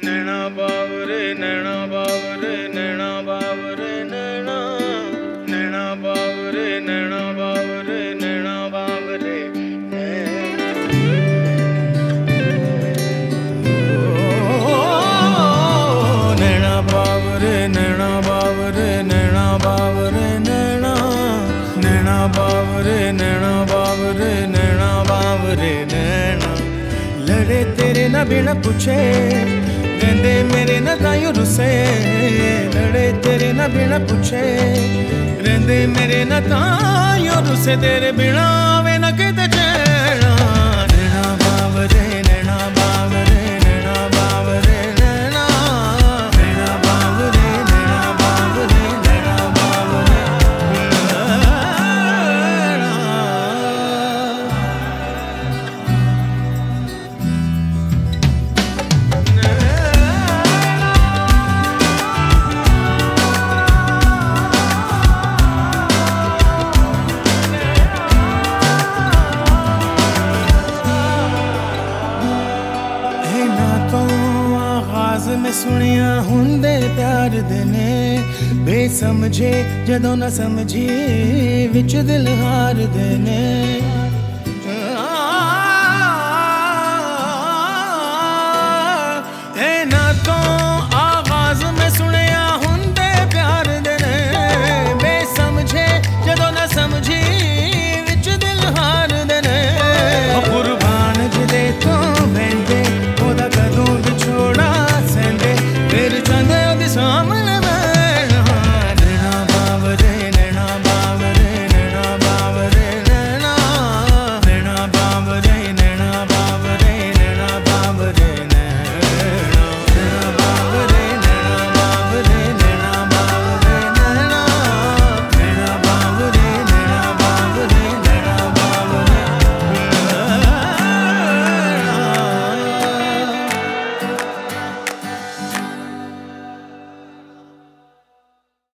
नैना बावरे नैना बावरे नैना बावरे नैना नैना बावरे नैना बावरे नैना बावरे नैना बावरे नैना बावरे नैना बावरे नैना नैना बावरे नैना बावरे नैना बावरे नैना लड़े तेरे ना बिना पूछे कहते मेरे ना तायो रुसे लड़े तेरे ना बिना पूछे रहंदे मेरे ना तायो रुसे तेरे बिना वे ना किते चैना नैना बावरे नैना बावरे नैना बावरे नैना नैना बावरे नैना बावरे नैना बावरे मैं सुनिया हुंदे प्यार देने बेसमझे जदों ना समझी विच दिल हार देने